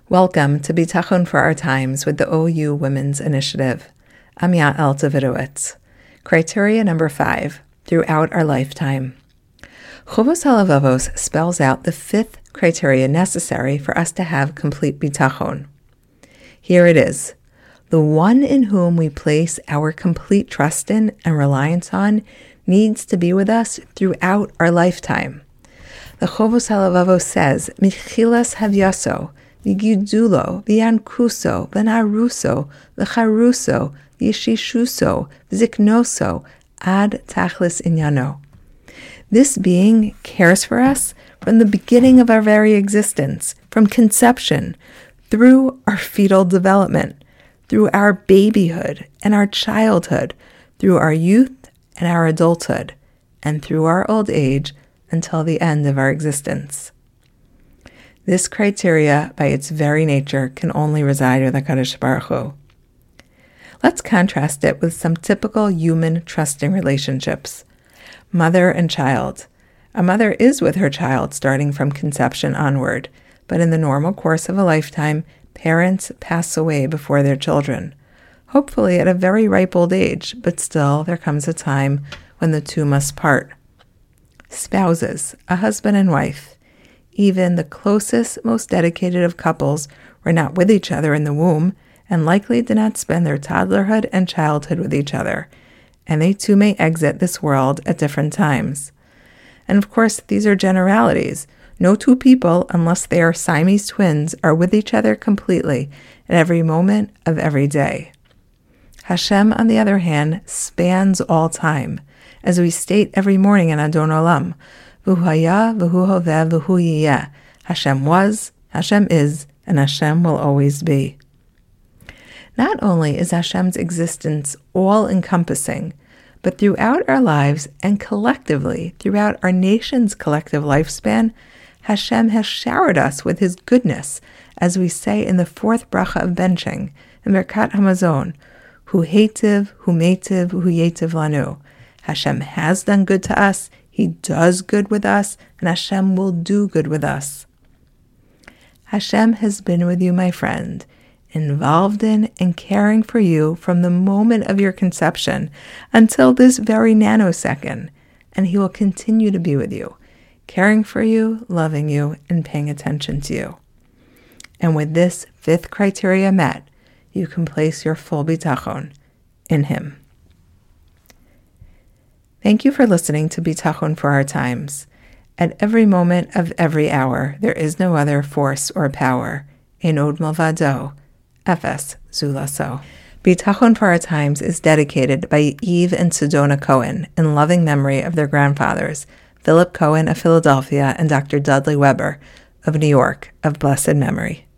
Welcome to Bitachon for Our Times with the OU Women's Initiative. I'm Yael Davidowitz. Criteria number 5, throughout our lifetime. Chovos HaLevavos spells out the 5th criteria necessary for us to have complete bitachon. Here it is. The one in whom we place our complete trust in and reliance on needs to be with us throughout our lifetime. The Chovos HaLevavos says, Michilas Havyaso, Vigidulo, Viankuso, Venaruso, Vicharuso, Yeshishuso, Ziknoso, Ad Tachlis Inyano. This being cares for us from the beginning of our very existence, from conception, through our fetal development, through our babyhood and our childhood, through our youth and our adulthood, and through our old age until the end of our existence. This criteria, by its very nature, can only reside with HaKadosh Baruch Hu. Let's contrast it with some typical human trusting relationships. Mother and child. A mother is with her child starting from conception onward, but in the normal course of a lifetime, parents pass away before their children, hopefully at a very ripe old age, but still there comes a time when the two must part. Spouses, a husband and wife. Even the closest, most dedicated of couples were not with each other in the womb and likely did not spend their toddlerhood and childhood with each other, and they too may exit this world at different times. And of course, these are generalities. No two people, unless they are Siamese twins, are with each other completely at every moment of every day. Hashem, on the other hand, spans all time, as we state every morning in Adon Olam, V'hu haya, v'hu hoveh, v'hu yiyeh. Hashem was, Hashem is, and Hashem will always be. Not only is Hashem's existence all-encompassing, but throughout our lives and collectively, throughout our nation's collective lifespan, Hashem has showered us with His goodness, as we say in the 4th bracha of benching, in Birkat Hamazon, Hu heitiv, hu meitiv, hu yetiv lanu. Hashem has done good to us, He does good with us, and Hashem will do good with us. Hashem has been with you, my friend, involved in and caring for you from the moment of your conception until this very nanosecond, and He will continue to be with you, caring for you, loving you, and paying attention to you. And with this 5th criteria met, you can place your full bitachon in Him. Thank you for listening to Bitachon for Our Times. At every moment of every hour, there is no other force or power. Ein od milvado, efes zulaso. Bitachon for Our Times is dedicated by Eve and Sedona Cohen in loving memory of their grandfathers, Philip Cohen of Philadelphia and Dr. Dudley Weber of New York, of blessed memory.